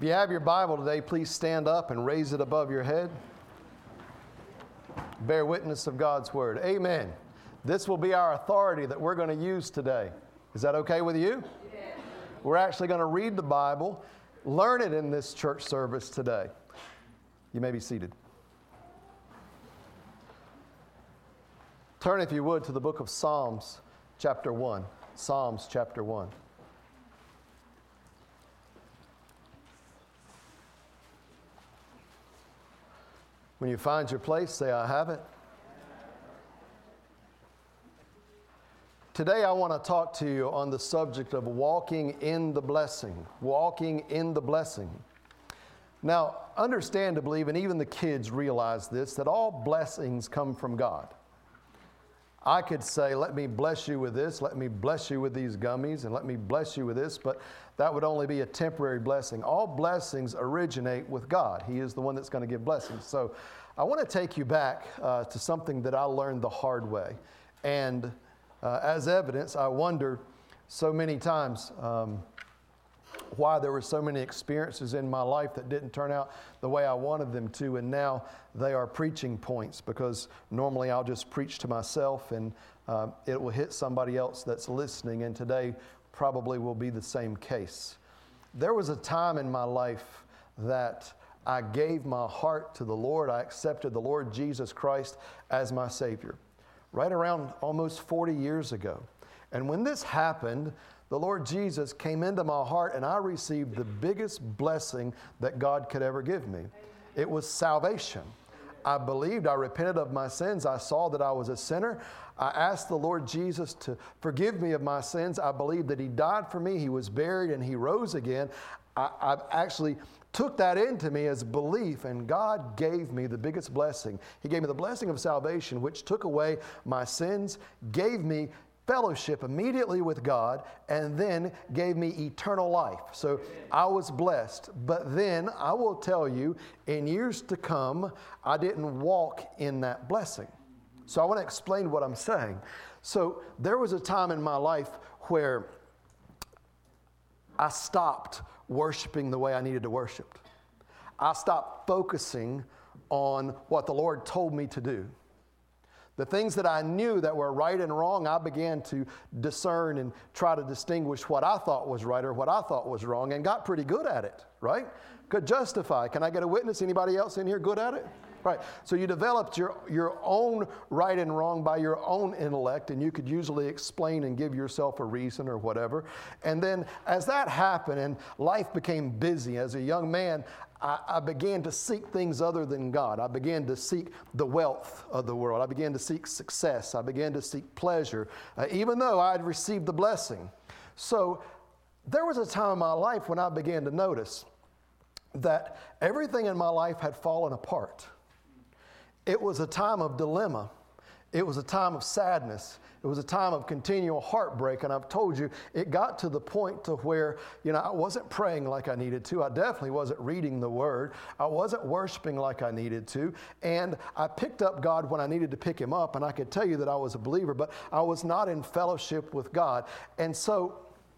If you have your Bible today, please stand up and raise it above your head. Bear witness of God's Word. Amen. This will be our authority that we're going to use today. Is that okay with you? Yes. We're actually going to read the Bible, learn it in this church service today. You may be seated. Turn, if you would, to the book of Psalms, chapter 1. Psalms, chapter 1. When you find your place, say, I have it. Today I want to talk to you on the subject of walking in the blessing. Walking in the blessing. Now, understandably, and even the kids realize this, that all blessings come from God. I could say, let me bless you with this, let me bless you with these gummies, and let me bless you with this, but that would only be a temporary blessing. All blessings originate with God. He is the one that's going to give blessings. So I want to take you back to something that I learned the hard way. And as evidence, I wonder so many times why there were so many experiences in my life that didn't turn out the way I wanted them to, and now they are preaching points, because normally I'll just preach to myself and it will hit somebody else that's listening, and today probably will be the same case. There was a time in my life that I gave my heart to the Lord. I accepted the Lord Jesus Christ as my Savior, right around almost 40 years ago. And when this happened, the Lord Jesus came into my heart, and I received the biggest blessing that God could ever give me. It was salvation. I believed, I repented of my sins. I saw that I was a sinner. I asked the Lord Jesus to forgive me of my sins. I believed that He died for me, He was buried, and He rose again. I actually took that into me as belief, and God gave me the biggest blessing. He gave me the blessing of salvation, which took away my sins, gave me fellowship immediately with God, and then gave me eternal life. So I was blessed. But then I will tell you, in years to come, I didn't walk in that blessing. So I want to explain what I'm saying. So there was a time in my life where I stopped worshiping the way I needed to worship. I stopped focusing on what the Lord told me to do. The things that I knew that were right and wrong, I began to discern and try to distinguish what I thought was right or what I thought was wrong, and got pretty good at it, right? Could justify. Can I get a witness? Anybody else in here good at it? Right. So you developed your own right and wrong by your own intellect, and you could usually explain and give yourself a reason or whatever. And then as that happened and life became busy, as a young man, I began to seek things other than God. I began to seek the wealth of the world. I began to seek success. I began to seek pleasure, even though I had received the blessing. So there was a time in my life when I began to notice that everything in my life had fallen apart. It was a time of dilemma. It was a time of sadness. It was a time of continual heartbreak. And I've told you, it got to the point to where, I wasn't praying like I needed to. I definitely wasn't reading the Word. I wasn't worshiping like I needed to. And I picked up God when I needed to pick Him up. And I could tell you that I was a believer, but I was not in fellowship with God. And so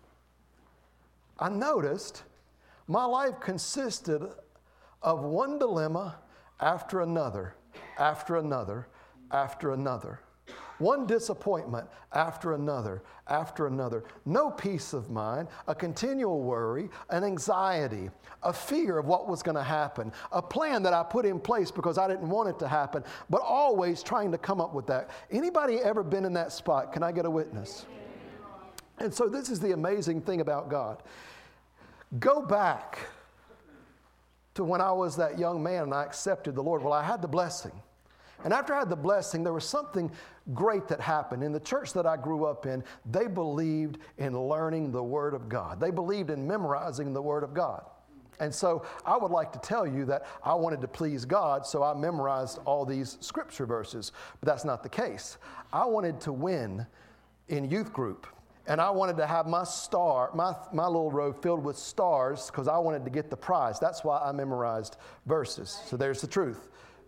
I noticed my life consisted of one dilemma after another, after another, after another. One disappointment after another, after another. No peace of mind, a continual worry, an anxiety, a fear of what was going to happen, a plan that I put in place because I didn't want it to happen, but always trying to come up with that. Anybody ever been in that spot? Can I get a witness? And so this is the amazing thing about God. Go back to when I was that young man and I accepted the Lord. Well, I had the blessing. And after I had the blessing, there was something great that happened. In the church that I grew up in, they believed in learning the Word of God. They believed in memorizing the Word of God. And so I would like to tell you that I wanted to please God, so I memorized all these scripture verses. But that's not the case. I wanted to win in youth group. And I wanted to have my little row filled with stars because I wanted to get the prize. That's why I memorized verses. So there's the truth.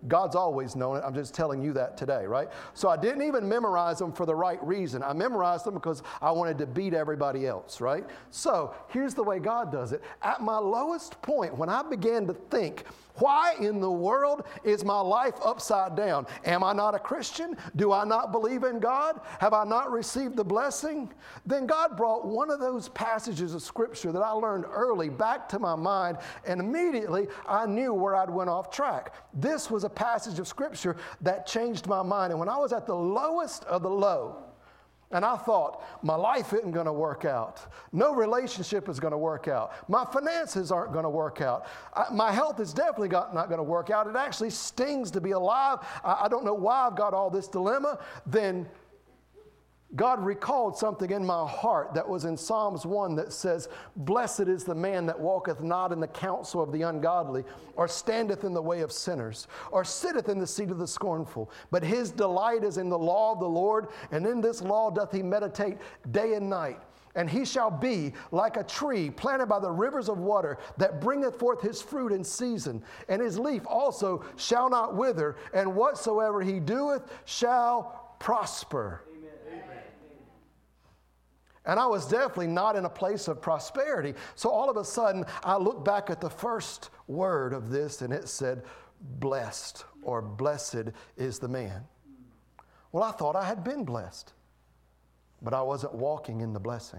God's always known it. I'm just telling you that today, right? So I didn't even memorize them for the right reason. I memorized them because I wanted to beat everybody else, right? So here's the way God does it. At my lowest point, when I began to think, why in the world is my life upside down? Am I not a Christian? Do I not believe in God? Have I not received the blessing? Then God brought one of those passages of Scripture that I learned early back to my mind, and immediately I knew where I'd went off track. This was a passage of Scripture that changed my mind. And when I was at the lowest of the low, and I thought, my life isn't going to work out. No relationship is going to work out. My finances aren't going to work out. My health is definitely not going to work out. It actually stings to be alive. I don't know why I've got all this dilemma. Then God recalled something in my heart that was in Psalms 1 that says, blessed is the man that walketh not in the counsel of the ungodly, or standeth in the way of sinners, or sitteth in the seat of the scornful. But his delight is in the law of the Lord, and in this law doth he meditate day and night. And he shall be like a tree planted by the rivers of water that bringeth forth his fruit in season. And his leaf also shall not wither, and whatsoever he doeth shall prosper. And I was definitely not in a place of prosperity. So all of a sudden, I look back at the first word of this, and it said, blessed, or blessed is the man. Well, I thought I had been blessed, but I wasn't walking in the blessing.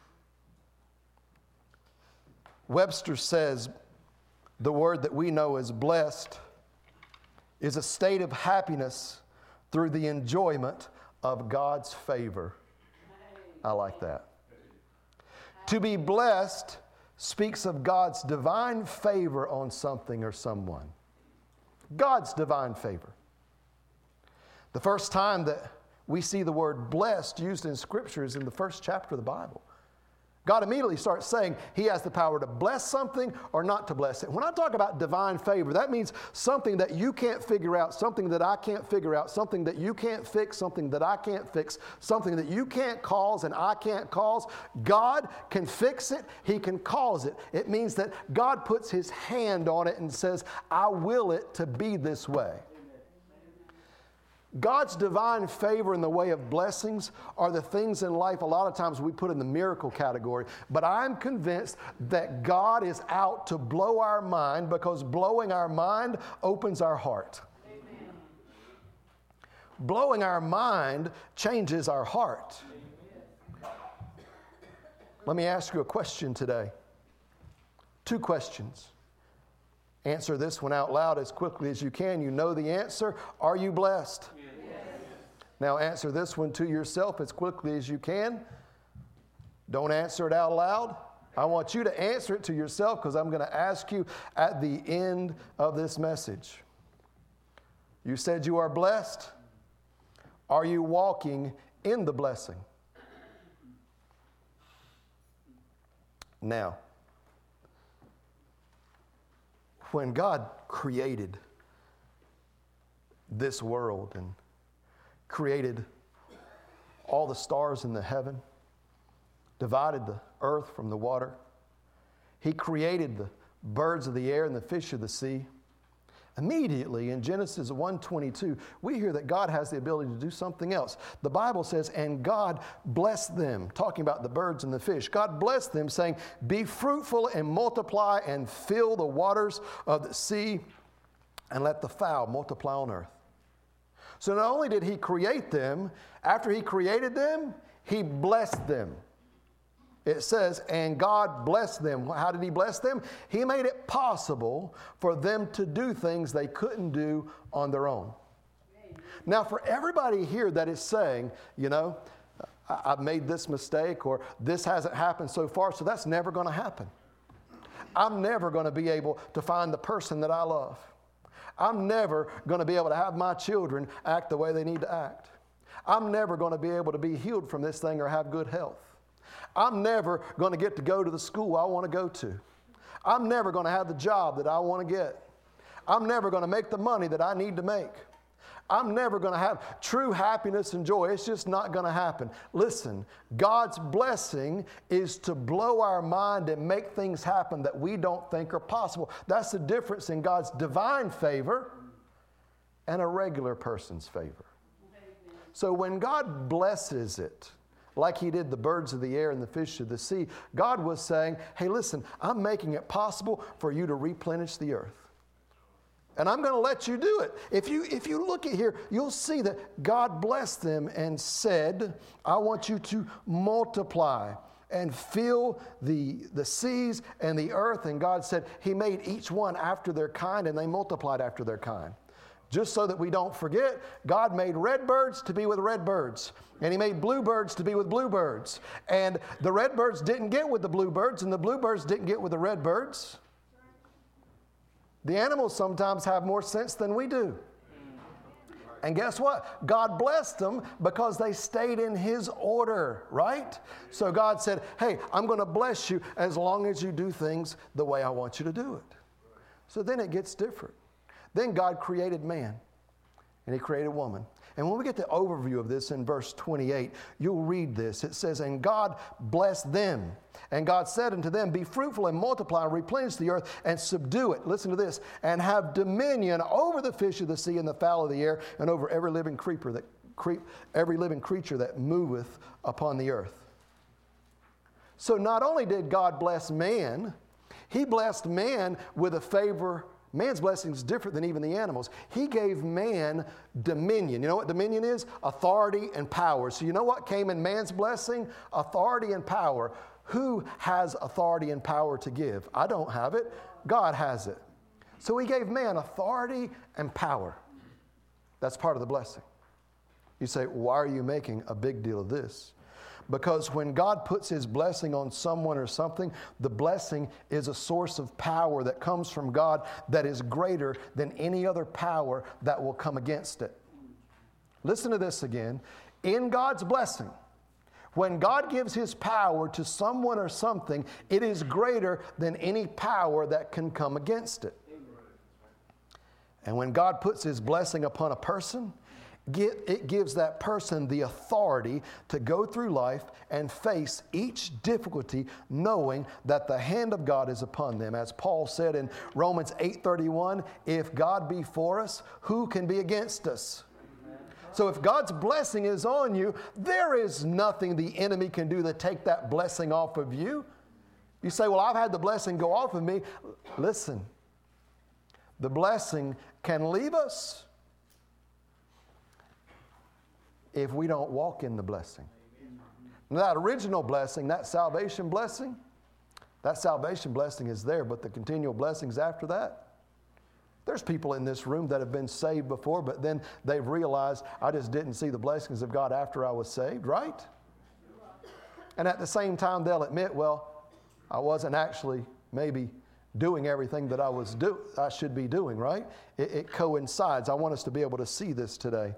Webster says the word that we know as blessed is a state of happiness through the enjoyment of God's favor. I like that. To be blessed speaks of God's divine favor on something or someone. God's divine favor. The first time that we see the word blessed used in Scripture is in the first chapter of the Bible. God immediately starts saying he has the power to bless something or not to bless it. When I talk about divine favor, that means something that you can't figure out, something that I can't figure out, something that you can't fix, something that I can't fix, something that you can't cause and I can't cause. God can fix it. He can cause it. It means that God puts his hand on it and says, I will it to be this way. God's divine favor in the way of blessings are the things in life a lot of times we put in the miracle category. But I'm convinced that God is out to blow our mind, because blowing our mind opens our heart. Amen. Blowing our mind changes our heart. Amen. Let me ask you a question today. 2 questions. Answer this one out loud as quickly as you can. You know the answer. Are you blessed? Yes. Now answer this one to yourself as quickly as you can. Don't answer it out loud. I want you to answer it to yourself, because I'm going to ask you at the end of this message. You said you are blessed. Are you walking in the blessing? Now, when God created this world and created all the stars in the heaven, divided the earth from the water, he created the birds of the air and the fish of the sea. Immediately in Genesis 1:22, we hear that God has the ability to do something else. The Bible says, and God blessed them, talking about the birds and the fish. God blessed them, saying, be fruitful and multiply and fill the waters of the sea, and let the fowl multiply on earth. So not only did he create them, after he created them, he blessed them. It says, and God blessed them. How did he bless them? He made it possible for them to do things they couldn't do on their own. Now, for everybody here that is saying, you know, I've made this mistake, or this hasn't happened so far, so that's never going to happen. I'm never going to be able to find the person that I love. I'm never going to be able to have my children act the way they need to act. I'm never going to be able to be healed from this thing or have good health. I'm never going to get to go to the school I want to go to. I'm never going to have the job that I want to get. I'm never going to make the money that I need to make. I'm never going to have true happiness and joy. It's just not going to happen. Listen, God's blessing is to blow our mind and make things happen that we don't think are possible. That's the difference in God's divine favor and a regular person's favor. So when God blesses it, like he did the birds of the air and the fish of the sea, God was saying, hey, listen, I'm making it possible for you to replenish the earth. And I'm going to let you do it. If you look at here, you'll see that God blessed them and said, I want you to multiply and fill the seas and the earth. And God said he made each one after their kind, and they multiplied after their kind. Just so that we don't forget, God made red birds to be with red birds. And he made bluebirds to be with bluebirds. And the red birds didn't get with the bluebirds, and the bluebirds didn't get with the red birds. The animals sometimes have more sense than we do. And guess what? God blessed them because they stayed in his order, right? So God said, hey, I'm going to bless you as long as you do things the way I want you to do it. So then it gets different. Then God created man, and he created woman. And when we get the overview of this in verse 28, you'll read this. It says, and God blessed them. And God said unto them, be fruitful and multiply and replenish the earth and subdue it. Listen to this. And have dominion over the fish of the sea and the fowl of the air and over every living creeper every living creature that moveth upon the earth. So not only did God bless man, he blessed man with a favor. Man's blessing is different than even the animals. He gave man dominion. You know what dominion is? Authority and power. So you know what came in man's blessing? Authority and power. Who has authority and power to give? I don't have it. God has it. So he gave man authority and power. That's part of the blessing. You say, why are you making a big deal of this? Because when God puts his blessing on someone or something, the blessing is a source of power that comes from God that is greater than any other power that will come against it. Listen to this again. In God's blessing, when God gives his power to someone or something, it is greater than any power that can come against it. And when God puts his blessing upon a person, it gives that person the authority to go through life and face each difficulty knowing that the hand of God is upon them. As Paul said in Romans 8:31, if God be for us, who can be against us? So if God's blessing is on you, there is nothing the enemy can do to take that blessing off of you. You say, well, I've had the blessing go off of me. Listen, the blessing can leave us if we don't walk in the blessing. Now, that original blessing, that salvation blessing is there, but the continual blessings after that, there's people in this room that have been saved before, but then they've realized, I just didn't see the blessings of God after I was saved, right? And at the same time, they'll admit, well, I wasn't actually maybe doing everything that I should be doing, right? It coincides. I want us to be able to see this today.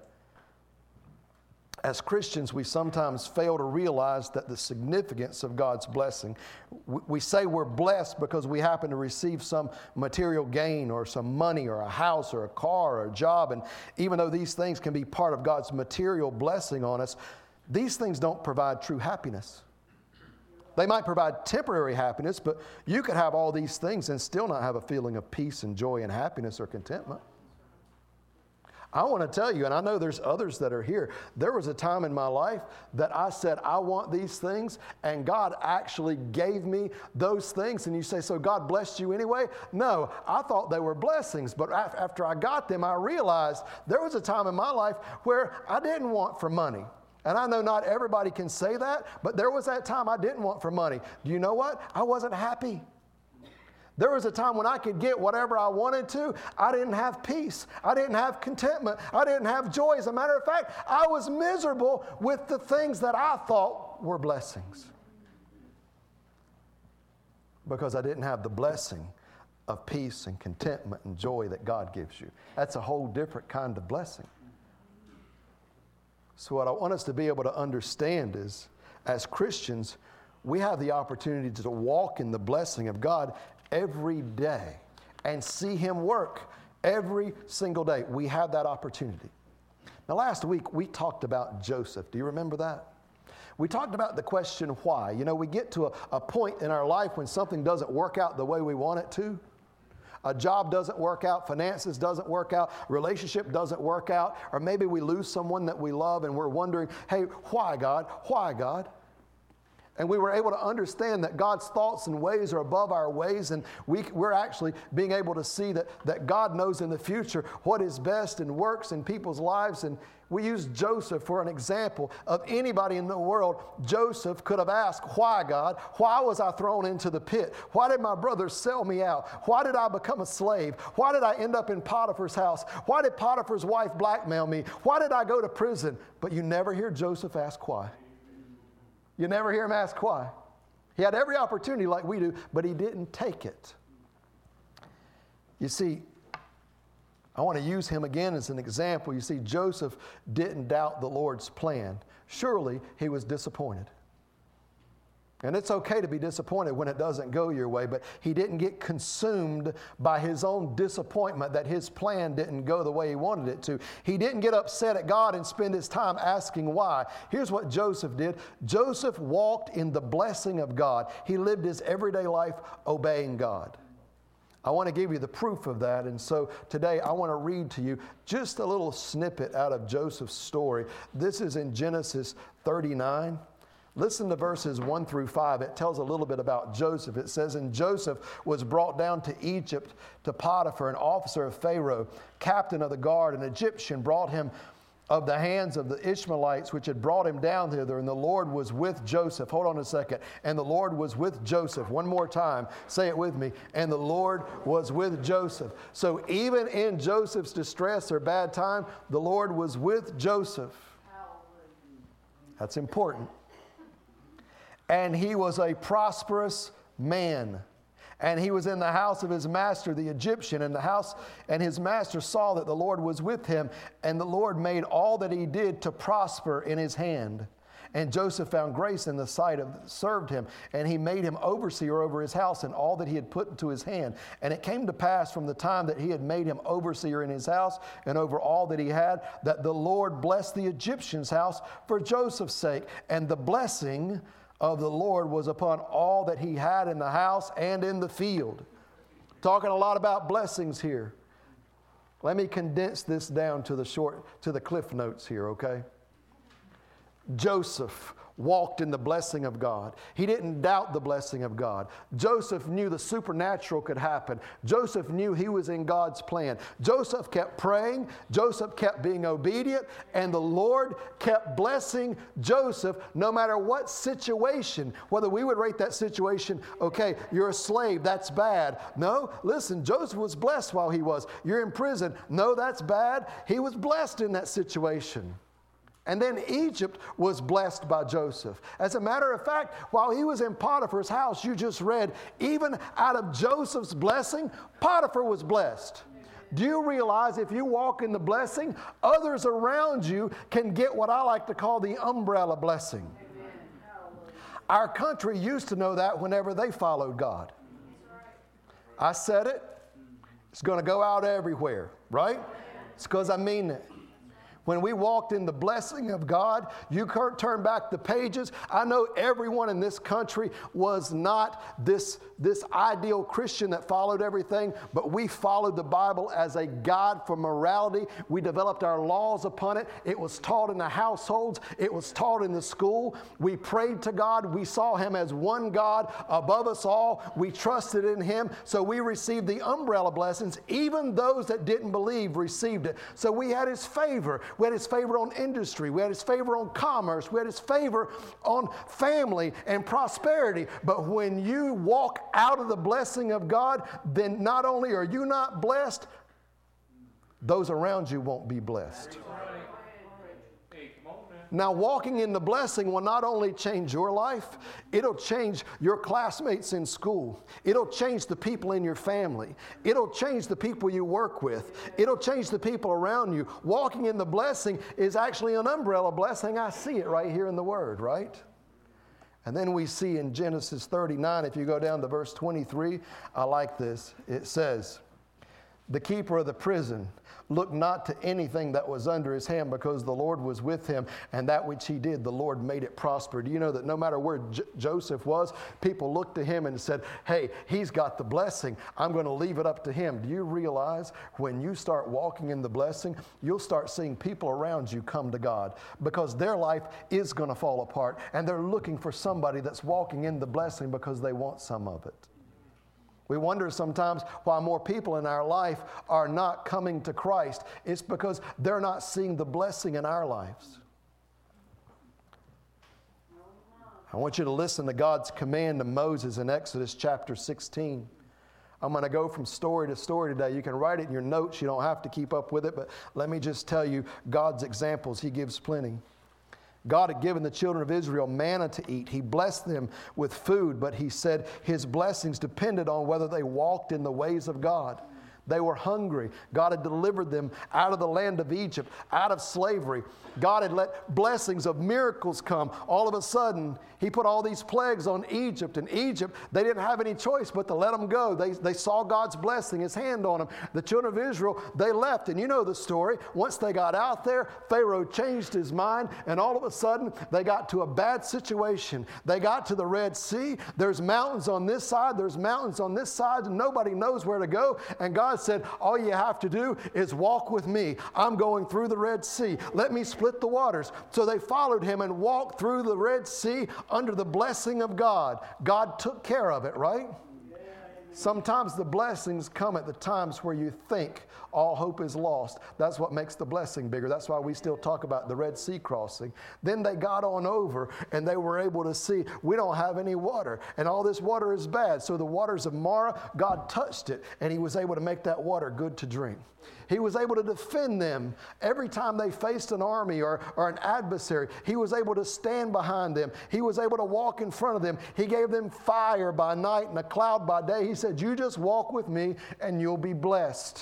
As Christians, we sometimes fail to realize that the significance of God's blessing. We say we're blessed because we happen to receive some material gain or some money or a house or a car or a job. And even though these things can be part of God's material blessing on us, these things don't provide true happiness. They might provide temporary happiness, but you could have all these things and still not have a feeling of peace and joy and happiness or contentment. I want to tell you, and I know there's others that are here, there was a time in my life that I said, I want these things, and God actually gave me those things. And you say, so God blessed you anyway? No, I thought they were blessings, but after I got them, I realized there was a time in my life where I didn't want for money. And I know not everybody can say that, but there was that time I didn't want for money. Do you know what? I wasn't happy. There was a time when I could get whatever I wanted to. I didn't have peace. I didn't have contentment. I didn't have joy. As a matter of fact, I was miserable with the things that I thought were blessings. Because I didn't have the blessing of peace and contentment and joy that God gives you. That's a whole different kind of blessing. So what I want us to be able to understand is, as Christians, we have the opportunity to walk in the blessing of God every day and see him work every single day. We have that opportunity. Now, last week we talked about Joseph. Do you remember that? We talked about the question why. You know, we get to a point in our life when something doesn't work out the way we want it to. A job doesn't work out, finances doesn't work out, relationship doesn't work out, or maybe we lose someone that we love and we're wondering, hey, why God? Why God? And we were able to understand that God's thoughts and ways are above our ways, and we're actually being able to see that God knows in the future what is best and works in people's lives. And we use Joseph for an example of anybody in the world. Joseph could have asked, why God? Why was I thrown into the pit? Why did my brothers sell me out? Why did I become a slave? Why did I end up in Potiphar's house? Why did Potiphar's wife blackmail me? Why did I go to prison? But you never hear Joseph ask why. You never hear him ask why. He had every opportunity like we do, but he didn't take it. You see, I want to use him again as an example. You see, Joseph didn't doubt the Lord's plan. Surely he was disappointed. And it's okay to be disappointed when it doesn't go your way, but he didn't get consumed by his own disappointment that his plan didn't go the way he wanted it to. He didn't get upset at God and spend his time asking why. Here's what Joseph did. Joseph walked in the blessing of God. He lived his everyday life obeying God. I want to give you the proof of that, and so today I want to read to you just a little snippet out of Joseph's story. This is in Genesis 39. Listen to verses 1 through 5. It tells a little bit about Joseph. It says, and Joseph was brought down to Egypt to Potiphar, an officer of Pharaoh, captain of the guard, an Egyptian, brought him of the hands of the Ishmaelites, which had brought him down thither. And the Lord was with Joseph. Hold on a second. And the Lord was with Joseph. One more time. Say it with me. And the Lord was with Joseph. So even in Joseph's distress or bad time, the Lord was with Joseph. That's important. And he was a prosperous man. And he was in the house of his master, the Egyptian, and his master saw that the Lord was with him, and the Lord made all that he did to prosper in his hand. And Joseph found grace in the sight of served him, and he made him overseer over his house and all that he had put into his hand. And it came to pass from the time that he had made him overseer in his house and over all that he had, that the Lord blessed the Egyptian's house for Joseph's sake. And the blessing of the Lord was upon all that he had in the house and in the field. Talking a lot about blessings here. Let me condense this down to the cliff notes here, okay? Joseph walked in the blessing of God. He didn't doubt the blessing of God. Joseph knew the supernatural could happen. Joseph knew he was in God's plan. Joseph kept praying. Joseph kept being obedient. And the Lord kept blessing Joseph no matter what situation. Whether we would rate that situation, okay, you're a slave, that's bad. No, listen, Joseph was blessed while he was. You're in prison. No, that's bad. He was blessed in that situation. And then Egypt was blessed by Joseph. As a matter of fact, while he was in Potiphar's house, you just read, even out of Joseph's blessing, Potiphar was blessed. Do you realize if you walk in the blessing, others around you can get what I like to call the umbrella blessing? Amen. Our country used to know that whenever they followed God. I said it. It's going to go out everywhere, right? It's because I mean it. When we walked in the blessing of God, you turn back the pages. I know everyone in this country was not this ideal Christian that followed everything, but we followed the Bible as a guide for morality. We developed our laws upon it. It was taught in the households. It was taught in the school. We prayed to God. We saw Him as one God above us all. We trusted in Him. So we received the umbrella blessings. Even those that didn't believe received it. So we had His favor. We had His favor on industry. We had His favor on commerce. We had His favor on family and prosperity. But when you walk out of the blessing of God, then not only are you not blessed, those around you won't be blessed. Now, walking in the blessing will not only change your life, it'll change your classmates in school. It'll change the people in your family. It'll change the people you work with. It'll change the people around you. Walking in the blessing is actually an umbrella blessing. I see it right here in the Word, right? And then we see in Genesis 39, if you go down to verse 23, I like this. It says, The keeper of the prison looked not to anything that was under his hand, because the Lord was with him, and that which he did, the Lord made it prosper. Do you know that no matter where Joseph was, people looked to him and said, hey, he's got the blessing. I'm going to leave it up to him. Do you realize when you start walking in the blessing, you'll start seeing people around you come to God, because their life is going to fall apart, and they're looking for somebody that's walking in the blessing because they want some of it. We wonder sometimes why more people in our life are not coming to Christ. It's because they're not seeing the blessing in our lives. I want you to listen to God's command to Moses in Exodus chapter 16. I'm going to go from story to story today. You can write it in your notes. You don't have to keep up with it, but let me just tell you God's examples. He gives plenty. God had given the children of Israel manna to eat. He blessed them with food, but he said his blessings depended on whether they walked in the ways of God. They were hungry. God had delivered them out of the land of Egypt, out of slavery. God had let blessings of miracles come. All of a sudden, he put all these plagues on Egypt. And Egypt, they didn't have any choice but to let them go. They saw God's blessing, his hand on them. The children of Israel, they left. And you know the story. Once they got out there, Pharaoh changed his mind. And all of a sudden, they got to a bad situation. They got to the Red Sea. There's mountains on this side. There's mountains on this side. And nobody knows where to go. And God said, all you have to do is walk with me. I'm going through the Red Sea. Let me split the waters. So they followed him and walked through the Red Sea under the blessing of God. God took care of it, right? Sometimes the blessings come at the times where you think all hope is lost. That's what makes the blessing bigger. That's why we still talk about the Red Sea crossing. Then they got on over and they were able to see, we don't have any water and all this water is bad. So the waters of Marah, God touched it and he was able to make that water good to drink. He was able to defend them every time they faced an army or an adversary. He was able to stand behind them. He was able to walk in front of them. He gave them fire by night and a cloud by day. He said, you just walk with me and you'll be blessed.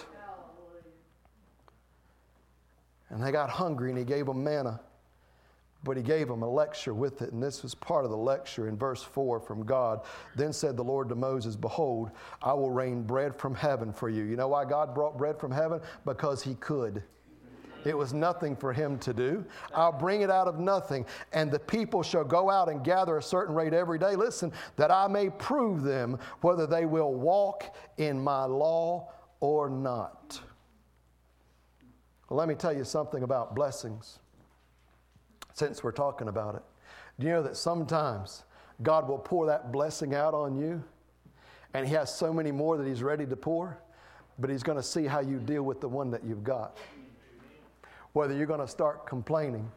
And they got hungry and he gave them manna. But he gave them a lecture with it. And this was part of the lecture in verse 4 from God. Then said the Lord to Moses, behold, I will rain bread from heaven for you. You know why God brought bread from heaven? Because he could. It was nothing for him to do. I'll bring it out of nothing. And the people shall go out and gather a certain rate every day. Listen, that I may prove them whether they will walk in my law or not. Well, let me tell you something about blessings. Since we're talking about it, do you know that sometimes God will pour that blessing out on you and he has so many more that he's ready to pour, but he's going to see how you deal with the one that you've got. Whether you're going to start complaining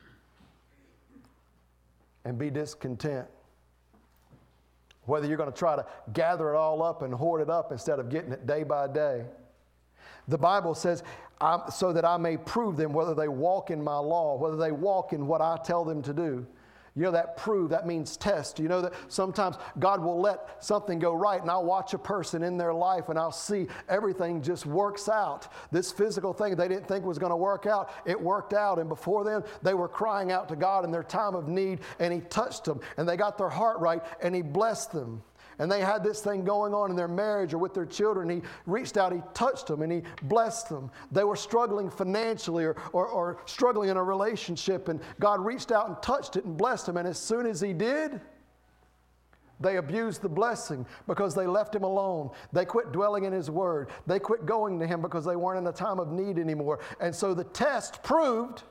and be discontent, whether you're going to try to gather it all up and hoard it up instead of getting it day by day. The Bible says, so that I may prove them whether they walk in my law, whether they walk in what I tell them to do. You know, that prove, that means test. You know that sometimes God will let something go right and I'll watch a person in their life and I'll see everything just works out. This physical thing they didn't think was going to work out, it worked out. And before then, they were crying out to God in their time of need and he touched them and they got their heart right and he blessed them. And they had this thing going on in their marriage or with their children. He reached out, he touched them, and he blessed them. They were struggling financially or struggling in a relationship, and God reached out and touched it and blessed them. And as soon as he did, they abused the blessing because they left him alone. They quit dwelling in his word. They quit going to him because they weren't in a time of need anymore. And so the test proved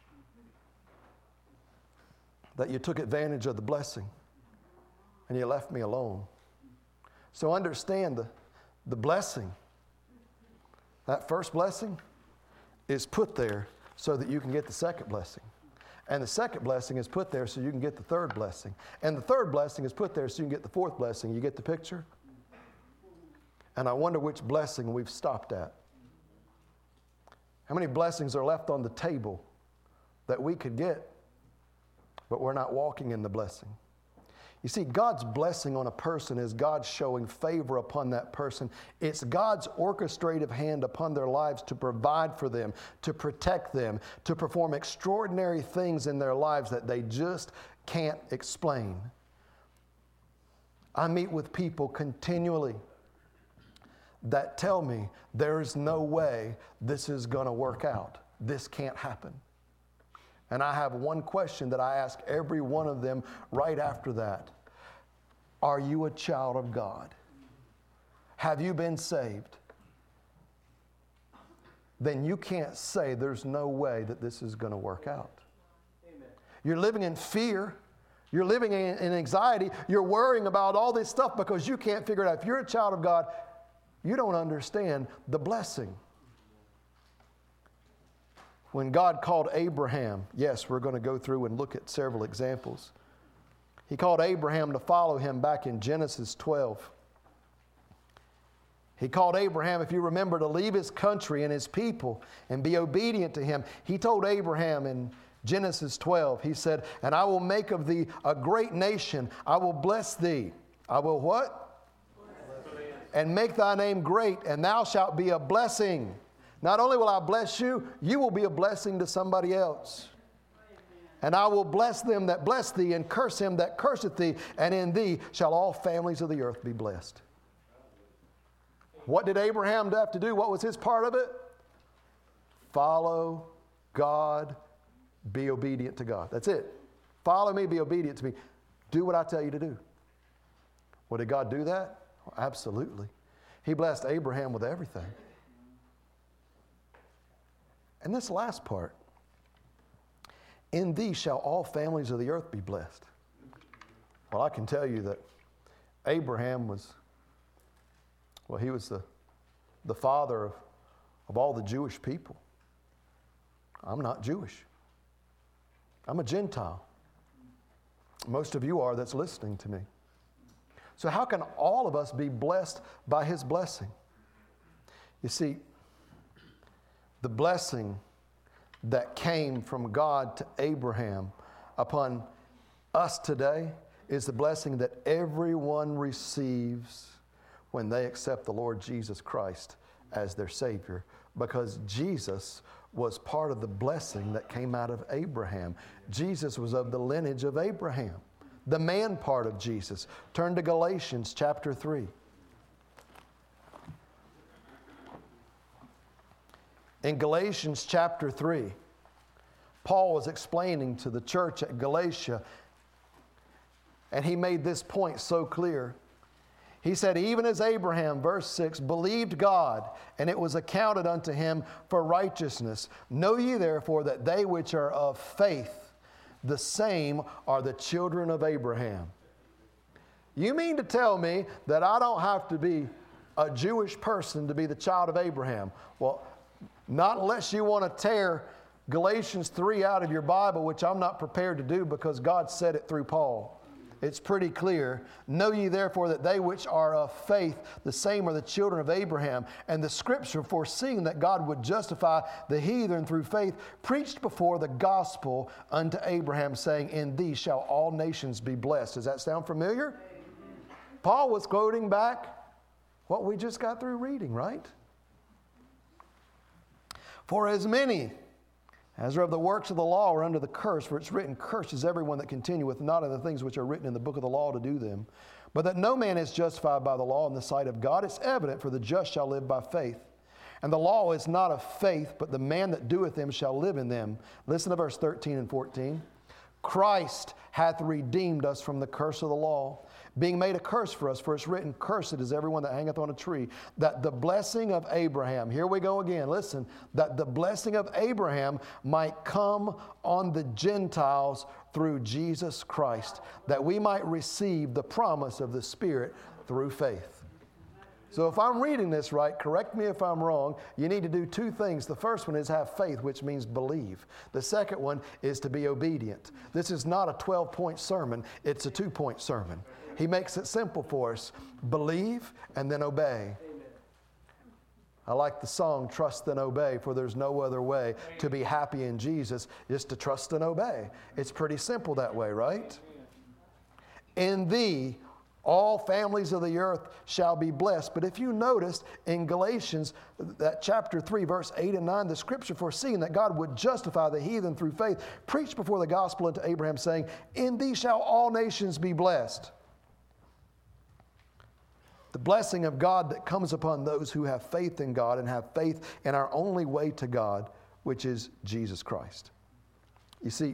that you took advantage of the blessing and you left me alone. So understand the blessing. That first blessing is put there so that you can get the second blessing. And the second blessing is put there so you can get the third blessing. And the third blessing is put there so you can get the fourth blessing. You get the picture? And I wonder which blessing we've stopped at. How many blessings are left on the table that we could get, but we're not walking in the blessing? You see, God's blessing on a person is God showing favor upon that person. It's God's orchestrative hand upon their lives to provide for them, to protect them, to perform extraordinary things in their lives that they just can't explain. I meet with people continually that tell me there's no way this is going to work out. This can't happen. And I have one question that I ask every one of them right after that. Are you a child of God? Have you been saved? Then you can't say there's no way that this is going to work out. Amen. You're living in fear. You're living in anxiety. You're worrying about all this stuff because you can't figure it out. If you're a child of God, you don't understand the blessing. When God called Abraham, yes, we're going to go through and look at several examples. He called Abraham to follow him back in Genesis 12. He called Abraham, if you remember, to leave his country and his people and be obedient to him. He told Abraham in Genesis 12, he said, and I will make of thee a great nation. I will bless thee. I will what? And make thy name great, and thou shalt be a blessing. Not only will I bless you, you will be a blessing to somebody else. And I will bless them that bless thee, and curse him that curseth thee, and in thee shall all families of the earth be blessed. What did Abraham have to do? What was his part of it? Follow God, be obedient to God. That's it. Follow me, be obedient to me. Do what I tell you to do. Well, did God do that? Well, absolutely. He blessed Abraham with everything. And this last part, in thee shall all families of the earth be blessed. Well, I can tell you that Abraham was, well, he was the father of all the Jewish people. I'm not Jewish. I'm a Gentile. Most of you are that's listening to me. So how can all of us be blessed by his blessing? You see, the blessing that came from God to Abraham upon us today is the blessing that everyone receives when they accept the Lord Jesus Christ as their Savior, because Jesus was part of the blessing that came out of Abraham. Jesus was of the lineage of Abraham, the man part of Jesus. Turn to Galatians chapter 3. In Galatians chapter 3, Paul was explaining to the church at Galatia, and he made this point so clear. He said, even as Abraham, verse 6, believed God, and it was accounted unto him for righteousness. Know ye therefore that they which are of faith, the same are the children of Abraham. You mean to tell me that I don't have to be a Jewish person to be the child of Abraham? Well, not unless you want to tear Galatians 3 out of your Bible, which I'm not prepared to do because God said it through Paul. It's pretty clear. Know ye therefore that they which are of faith, the same are the children of Abraham. And the scripture, foreseeing that God would justify the heathen through faith, preached before the gospel unto Abraham, saying, in thee shall all nations be blessed. Does that sound familiar? Amen. Paul was quoting back what we just got through reading, right? For as many as are of the works of the law are under the curse, for it's written, cursed is everyone that continueth not in the things which are written in the book of the law to do them. But that no man is justified by the law in the sight of God, it's evident, for the just shall live by faith. And the law is not of faith, but the man that doeth them shall live in them. Listen to verse 13 and 14. Christ hath redeemed us from the curse of the law, being made a curse for us, for it's written, cursed is everyone that hangeth on a tree, that the blessing of Abraham, here we go again, listen, that the blessing of Abraham might come on the Gentiles through Jesus Christ, that we might receive the promise of the Spirit through faith. So if I'm reading this right, correct me if I'm wrong, you need to do two things. The first one is have faith, which means believe. The second one is to be obedient. This is not a 12-point sermon, it's a 2-point sermon. He makes it simple for us. Believe and then obey. Amen. I like the song, Trust and Obey, for there's no other way to be happy in Jesus is to trust and obey. It's pretty simple that way, right? In thee, all families of the earth shall be blessed. But if you noticed in Galatians, that chapter 3, verse 8 and 9, the scripture foreseeing that God would justify the heathen through faith, preached before the gospel unto Abraham, saying, in thee shall all nations be blessed. The blessing of God that comes upon those who have faith in God and have faith in our only way to God, which is Jesus Christ. You see,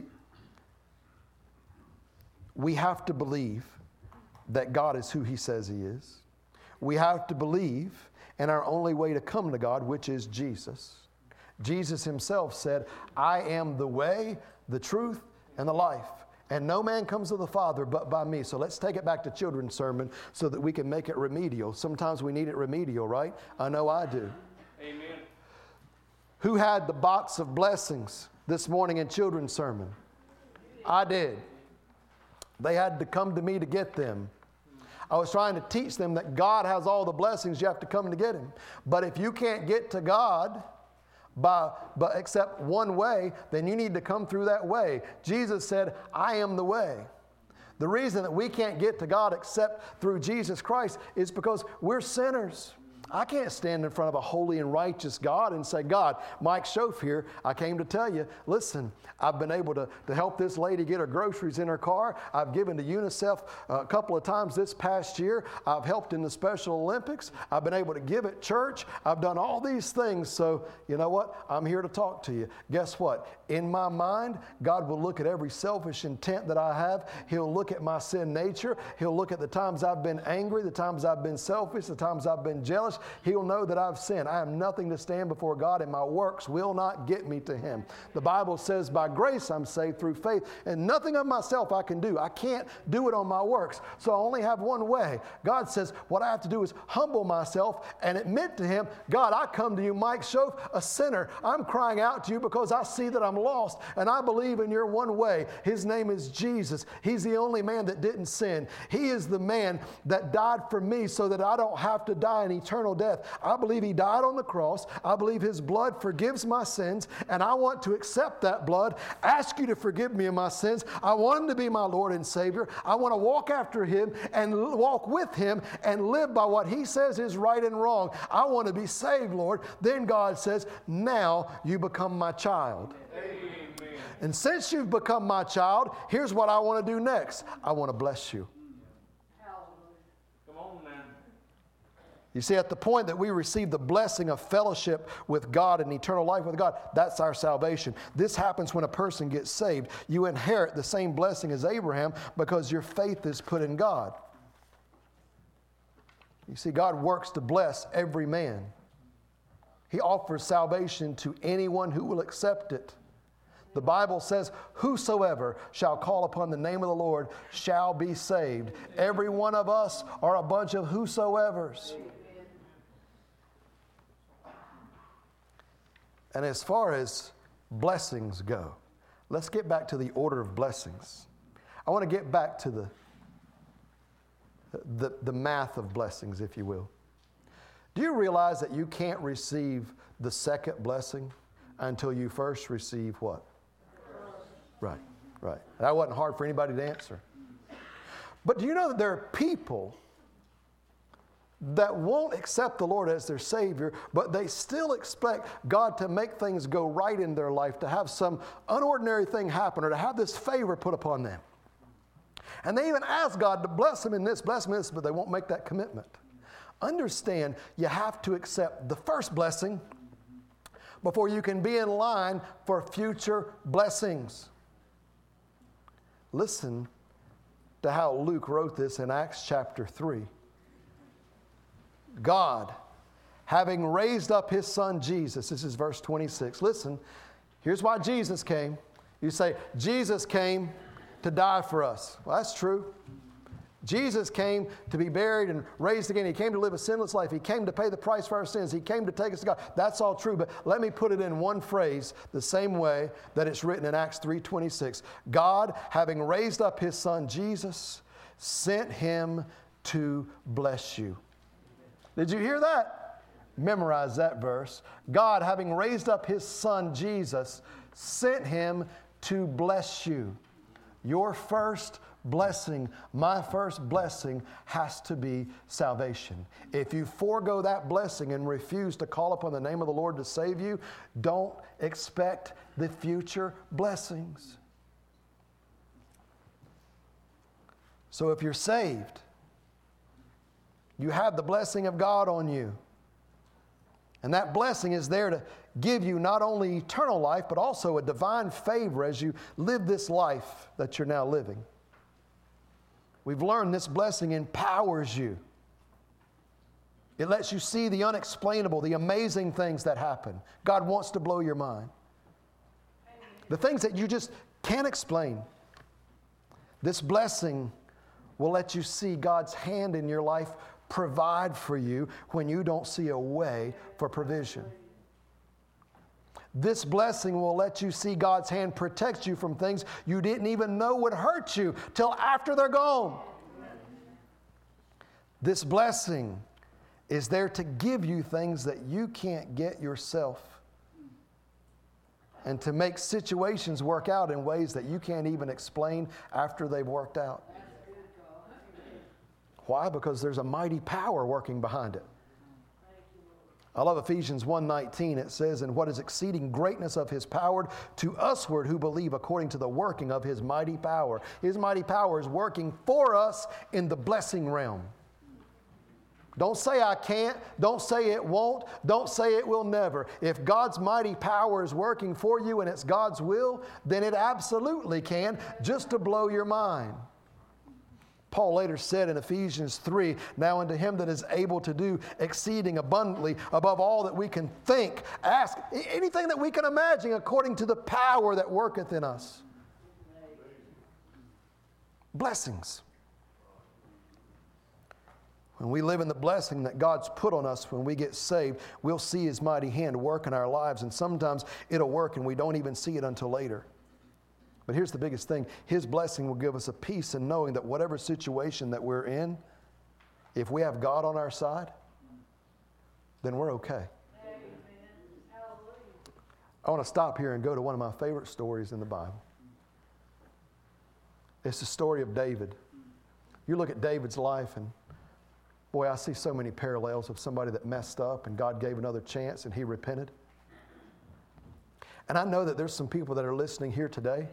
we have to believe that God is who He says He is. We have to believe in our only way to come to God, which is Jesus. Jesus Himself said, I am the way, the truth, and the life. And no man comes to the Father but by me. So let's take it back to children's sermon so that we can make it remedial. Sometimes we need it remedial, right? I know I do. Amen. Who had the box of blessings this morning in children's sermon? I did. They had to come to me to get them. I was trying to teach them that God has all the blessings, you have to come to get Him. But if you can't get to God except one way, then you need to come through that way. Jesus said, I am the way. The reason that we can't get to God except through Jesus Christ is because we're sinners. I can't stand in front of a holy and righteous God and say, God, Mike Schoaf here, I came to tell you, listen, I've been able to help this lady get her groceries in her car. I've given to UNICEF a couple of times this past year. I've helped in the Special Olympics. I've been able to give at church. I've done all these things. So, you know what? I'm here to talk to you. Guess what? In my mind, God will look at every selfish intent that I have. He'll look at my sin nature. He'll look at the times I've been angry, the times I've been selfish, the times I've been jealous. He'll know that I've sinned. I have nothing to stand before God, and my works will not get me to Him. The Bible says, by grace I'm saved through faith, and nothing of myself I can do. I can't do it on my works, so I only have one way. God says, what I have to do is humble myself and admit to Him, God, I come to you, Mike Schoaf, a sinner. I'm crying out to you because I see that I'm lost, and I believe in your one way. His name is Jesus. He's the only man that didn't sin. He is the man that died for me so that I don't have to die an eternal death. I believe He died on the cross. I believe His blood forgives my sins, and I want to accept that blood, ask you to forgive me of my sins. I want Him to be my Lord and Savior. I want to walk after Him and walk with Him and live by what He says is right and wrong. I want to be saved, Lord. Then God says, now you become my child. Amen. And since you've become my child, here's what I want to do next. I want to bless you. Come on, man. You see, at the point that we receive the blessing of fellowship with God and eternal life with God, that's our salvation. This happens when a person gets saved. You inherit the same blessing as Abraham because your faith is put in God. You see, God works to bless every man. He offers salvation to anyone who will accept it. The Bible says, whosoever shall call upon the name of the Lord shall be saved. Every one of us are a bunch of whosoevers. And as far as blessings go, let's get back to the order of blessings. I want to get back to the math of blessings, if you will. Do you realize that you can't receive the second blessing until you first receive what? Right. That wasn't hard for anybody to answer. But do you know that there are people that won't accept the Lord as their Savior, but they still expect God to make things go right in their life, to have some unordinary thing happen, or to have this favor put upon them. And they even ask God to bless them in this, but they won't make that commitment. Understand, you have to accept the first blessing before you can be in line for future blessings. Listen to how Luke wrote this in Acts chapter 3. God, having raised up His Son Jesus, this is verse 26. Listen, here's why Jesus came. You say, Jesus came to die for us. Well, that's true. Jesus came to be buried and raised again. He came to live a sinless life. He came to pay the price for our sins. He came to take us to God. That's all true, but let me put it in one phrase the same way that it's written in Acts 3:26. God, having raised up His Son Jesus, sent Him to bless you. Did you hear that? Memorize that verse. God, having raised up His Son Jesus, sent Him to bless you. Your first blessing, my first blessing, has to be salvation. If you forego that blessing and refuse to call upon the name of the Lord to save you, don't expect the future blessings. So if you're saved, You have the blessing of God on you. And that blessing is there to give you not only eternal life, but also a divine favor as you live this life that you're now living. We've learned this blessing empowers you. It lets you see the unexplainable, the amazing things that happen. God wants to blow your mind. The things that you just can't explain. This blessing will let you see God's hand in your life provide for you when you don't see a way for provision. This blessing will let you see God's hand protect you from things you didn't even know would hurt you till after they're gone. This blessing is there to give you things that you can't get yourself and to make situations work out in ways that you can't even explain after they've worked out. Why? Because there's a mighty power working behind it. I love Ephesians 1:19. It says, "And what is exceeding greatness of His power to usward who believe according to the working of His mighty power." His mighty power is working for us in the blessing realm. Don't say I can't. Don't say it won't. Don't say it will never. If God's mighty power is working for you and it's God's will, then it absolutely can, just to blow your mind. Paul later said in Ephesians 3, "Now unto Him that is able to do exceeding abundantly above all that we can think, ask, anything that we can imagine according to the power that worketh in us." Blessings. When we live in the blessing that God's put on us when we get saved, we'll see His mighty hand work in our lives, and sometimes it'll work and we don't even see it until later. But here's the biggest thing. His blessing will give us a peace in knowing that whatever situation that we're in, if we have God on our side, then we're okay. I want to stop here and go to one of my favorite stories in the Bible. It's the story of David. You look at David's life and boy, I see so many parallels of somebody that messed up and God gave another chance and he repented. And I know that there's some people that are listening here today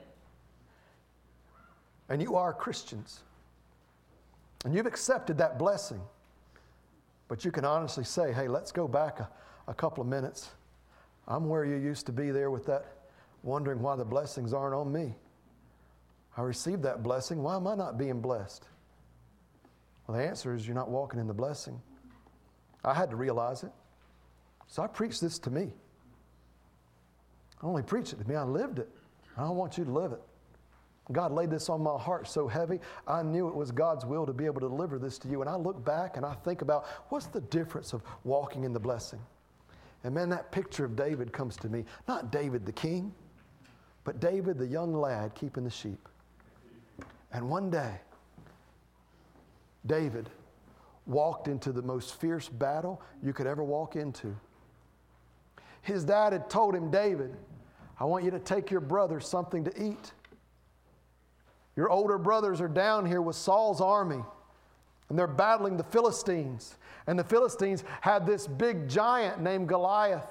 and you are Christians and you've accepted that blessing. But you can honestly say, hey, let's go back a couple of minutes. I'm where you used to be there with that, wondering why the blessings aren't on me. I received that blessing. Why am I not being blessed? Well, the answer is you're not walking in the blessing. I had to realize it. So I preached this to me. I only preached it to me. I lived it. I don't want you to live it. God laid this on my heart so heavy, I knew it was God's will to be able to deliver this to you. And I look back and I think about what's the difference of walking in the blessing. And man, that picture of David comes to me. Not David the king, but David the young lad keeping the sheep. And one day, David walked into the most fierce battle you could ever walk into. His dad had told him, David, I want you to take your brother something to eat. Your older brothers are down here with Saul's army, and they're battling the Philistines. And the Philistines had this big giant named Goliath.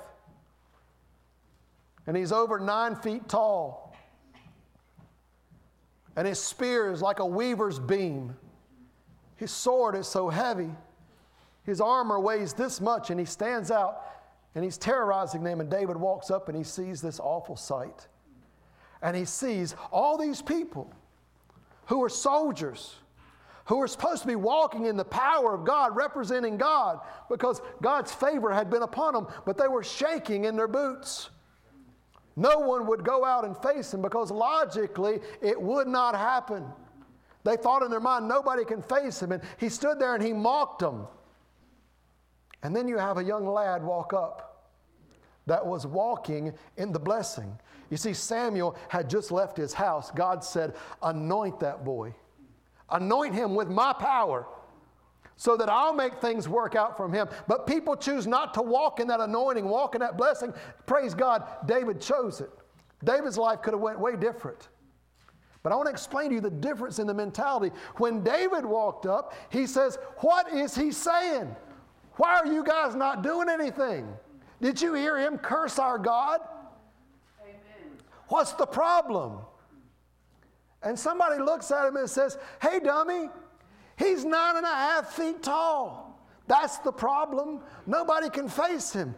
And he's over 9 feet tall. And his spear is like a weaver's beam. His sword is so heavy. His armor weighs this much, and he stands out, and he's terrorizing them. And David walks up, and he sees this awful sight. And he sees all these people who are soldiers, who are supposed to be walking in the power of God, representing God, because God's favor had been upon them, but they were shaking in their boots. No one would go out and face him because logically it would not happen. They thought in their mind, nobody can face him. And he stood there and he mocked them. And then you have a young lad walk up that was walking in the blessing. You see, Samuel had just left his house. God said, anoint that boy. Anoint him with my power so that I'll make things work out from him. But people choose not to walk in that anointing, walk in that blessing. Praise God, David chose it. David's life could have went way different. But I want to explain to you the difference in the mentality. When David walked up, he says, what is he saying? Why are you guys not doing anything? Did you hear him curse our God? Amen. What's the problem? And somebody looks at him and says, hey, dummy, he's 9.5 feet tall. That's the problem. Nobody can face him.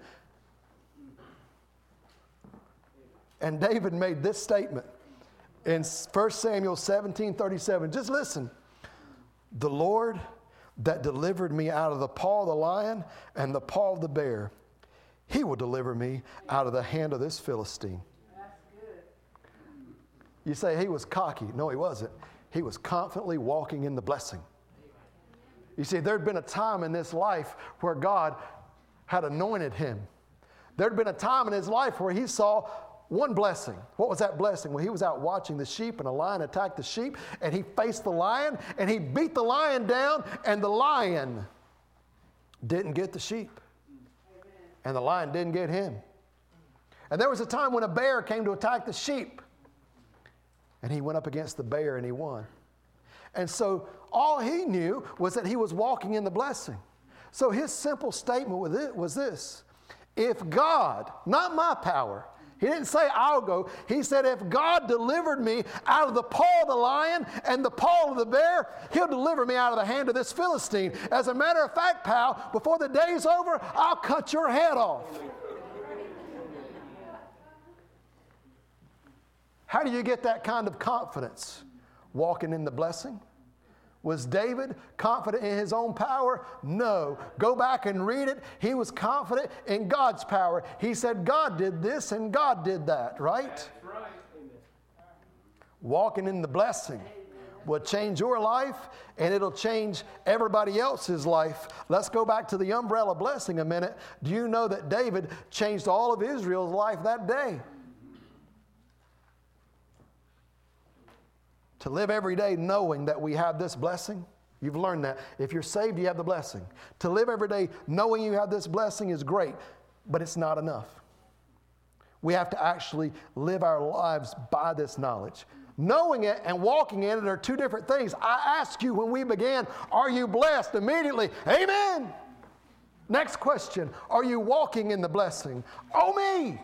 And David made this statement in 1 Samuel 17:37. Just listen. The Lord that delivered me out of the paw of the lion and the paw of the bear, he will deliver me out of the hand of this Philistine. That's good. You say he was cocky. No, he wasn't. He was confidently walking in the blessing. You see, there'd been a time in this life where God had anointed him. There'd been a time in his life where he saw one blessing. What was that blessing? Well, he was out watching the sheep, and a lion attacked the sheep, and he faced the lion, and he beat the lion down, and the lion didn't get the sheep. And the lion didn't get him. And there was a time when a bear came to attack the sheep, and he went up against the bear, and he won. And so all he knew was that he was walking in the blessing. So his simple statement with it was this: if God, not my power, he didn't say I'll go. He said if God delivered me out of the paw of the lion and the paw of the bear, he'll deliver me out of the hand of this Philistine. As a matter of fact, pal, before the day's over, I'll cut your head off. How do you get that kind of confidence? Walking in the blessing? Was David confident in his own power? No. Go back and read it. He was confident in God's power. He said, God did this and God did that, right? That's right. Walking in the blessing will change your life, and it'll change everybody else's life. Let's go back to the umbrella blessing a minute. Do you know that David changed all of Israel's life that day? To live every day knowing that we have this blessing. You've learned that. If you're saved, you have the blessing. To live every day knowing you have this blessing is great, but it's not enough. We have to actually live our lives by this knowledge. Knowing it and walking in it are two different things. I asked you when we began, are you blessed? Immediately, amen. Next question, are you walking in the blessing? Oh me!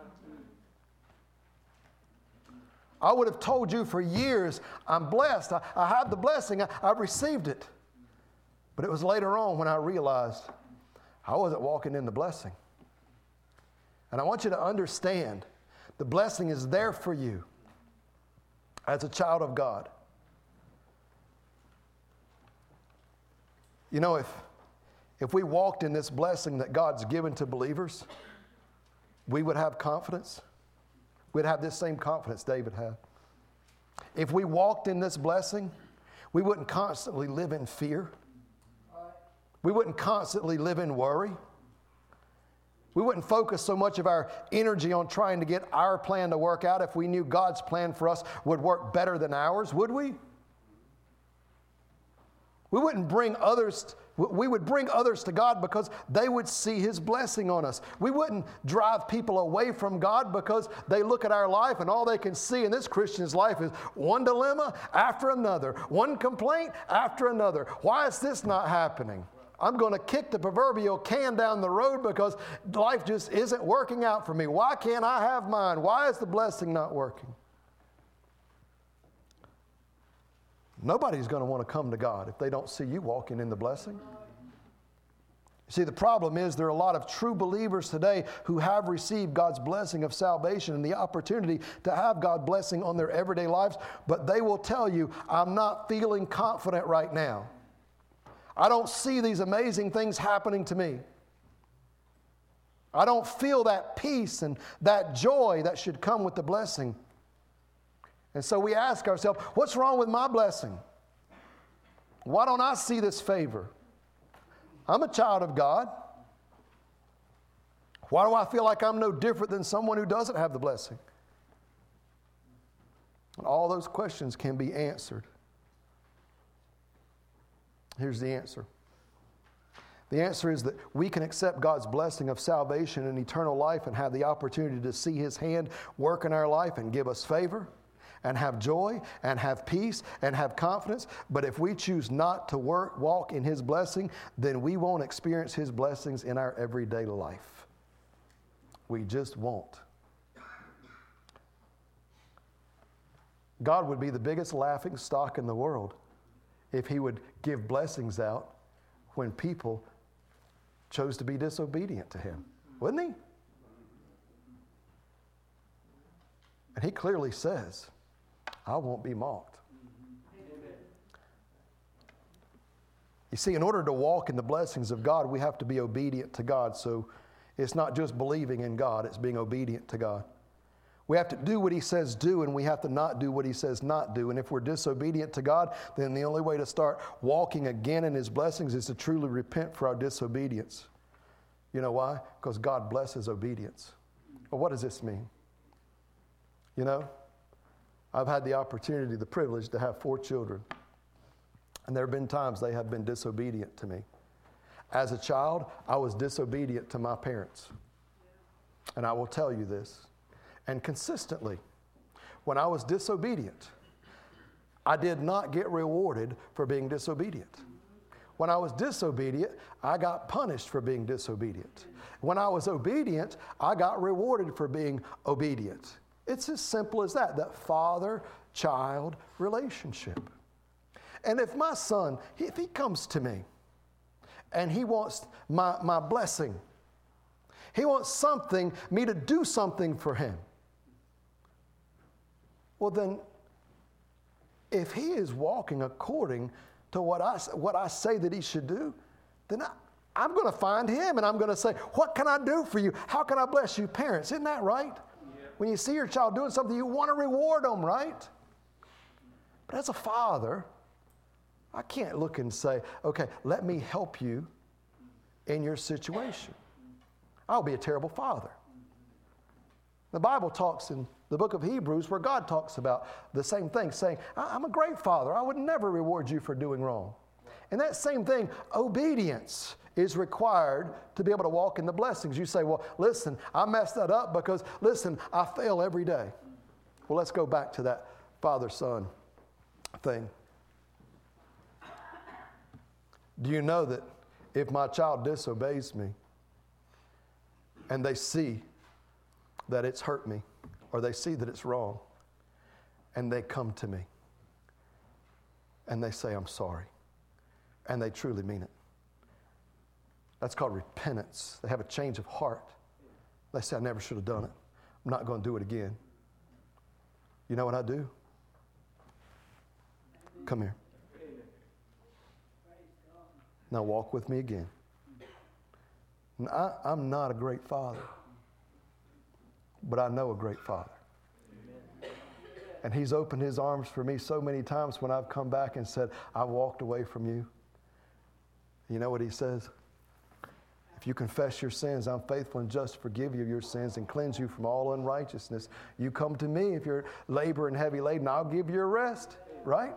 I would have told you for years, I'm blessed. I have the blessing. I've received it. But it was later on when I realized I wasn't walking in the blessing. And I want you to understand the blessing is there for you as a child of God. You know, if we walked in this blessing that God's given to believers, we would have confidence. We'd have this same confidence David had. If we walked in this blessing, we wouldn't constantly live in fear. We wouldn't constantly live in worry. We wouldn't focus so much of our energy on trying to get our plan to work out if we knew God's plan for us would work better than ours, would we? We would bring others to God because they would see His blessing on us. We wouldn't drive people away from God because they look at our life and all they can see in this Christian's life is one dilemma after another, one complaint after another. Why is this not happening? I'm going to kick the proverbial can down the road because life just isn't working out for me. Why can't I have mine? Why is the blessing not working? Nobody's going to want to come to God if they don't see you walking in the blessing. You see, the problem is there are a lot of true believers today who have received God's blessing of salvation and the opportunity to have God's blessing on their everyday lives, but they will tell you, I'm not feeling confident right now. I don't see these amazing things happening to me. I don't feel that peace and that joy that should come with the blessing. And so we ask ourselves, what's wrong with my blessing? Why don't I see this favor? I'm a child of God. Why do I feel like I'm no different than someone who doesn't have the blessing? And all those questions can be answered. Here's the answer. The answer is that we can accept God's blessing of salvation and eternal life and have the opportunity to see His hand work in our life and give us favor and have joy and have peace and have confidence. But if we choose not to walk in His blessing, then we won't experience His blessings in our everyday life. We just won't. God would be the biggest laughing stock in the world if He would give blessings out when people chose to be disobedient to him, wouldn't he? And he clearly says, I won't be mocked. You see, in order to walk in the blessings of God, we have to be obedient to God. So it's not just believing in God, it's being obedient to God. We have to do what he says do, and we have to not do what he says not do. And if we're disobedient to God, then the only way to start walking again in his blessings is to truly repent for our disobedience. You know why? Because God blesses obedience. Well, what does this mean? You know, I've had the opportunity, the privilege to have 4 children. And there have been times they have been disobedient to me. As a child, I was disobedient to my parents. And I will tell you this. And consistently, when I was disobedient, I did not get rewarded for being disobedient. When I was disobedient, I got punished for being disobedient. When I was obedient, I got rewarded for being obedient. It's as simple as that father-child relationship. And if my son, if he comes to me and he wants my blessing, he wants me to do something for him, well then, if he is walking according to what I say that he should do, then I'm going to find him and I'm going to say, what can I do for you? How can I bless you? Parents, isn't that right? Yeah. When you see your child doing something, you want to reward them, right? But as a father, I can't look and say, okay, let me help you in your situation. I'll be a terrible father. The Bible talks in the book of Hebrews where God talks about the same thing, saying, I'm a great father. I would never reward you for doing wrong. And that same thing, obedience is required to be able to walk in the blessings. You say, well, listen, I messed that up because, listen, I fail every day. Well, let's go back to that father-son thing. Do you know that if my child disobeys me and they see that it's hurt me or they see that it's wrong and they come to me and they say, I'm sorry, and they truly mean it. That's called repentance. They have a change of heart. They say, I never should have done it. I'm not going to do it again. You know what I do? Come here. Now walk with me again. I'm not a great father, but I know a great father. And he's opened his arms for me so many times when I've come back and said, I walked away from you. You know what he says? If you confess your sins, I'm faithful and just to forgive you of your sins and cleanse you from all unrighteousness. You come to me if you're labor and heavy laden, I'll give you a rest, right?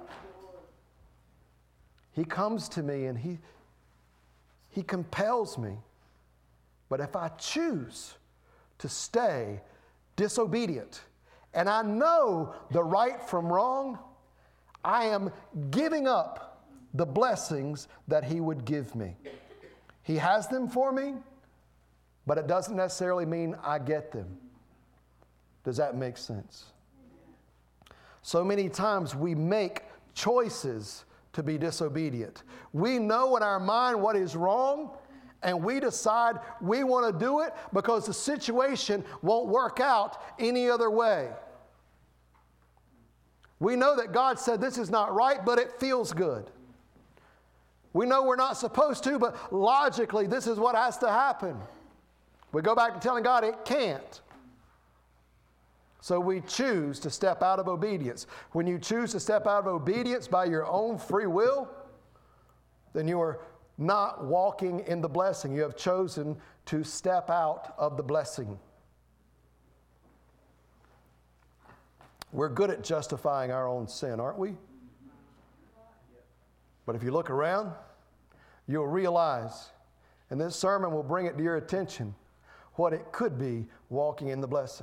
He comes to me and he compels me. But if I choose to stay disobedient and I know the right from wrong, I am giving up the blessings that he would give me. He has them for me, but it doesn't necessarily mean I get them. Does that make sense? So many times we make choices to be disobedient. We know in our mind what is wrong, and we decide we want to do it because the situation won't work out any other way. We know that God said this is not right, but it feels good. We know we're not supposed to, but logically this is what has to happen. We go back to telling God it can't. So we choose to step out of obedience. When you choose to step out of obedience by your own free will, then you are not walking in the blessing. You have chosen to step out of the blessing. We're good at justifying our own sin, aren't we? But if you look around, you'll realize, and this sermon will bring it to your attention, what it could be walking in the blessing.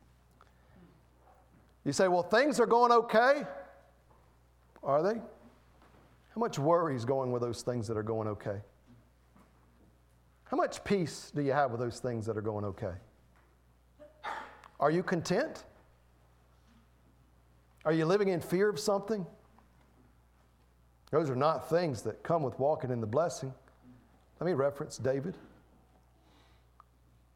You say, well, things are going okay. Are they? How much worry is going with those things that are going okay? How much peace do you have with those things that are going okay? Are you content? Are you living in fear of something? Those are not things that come with walking in the blessing. Let me reference David.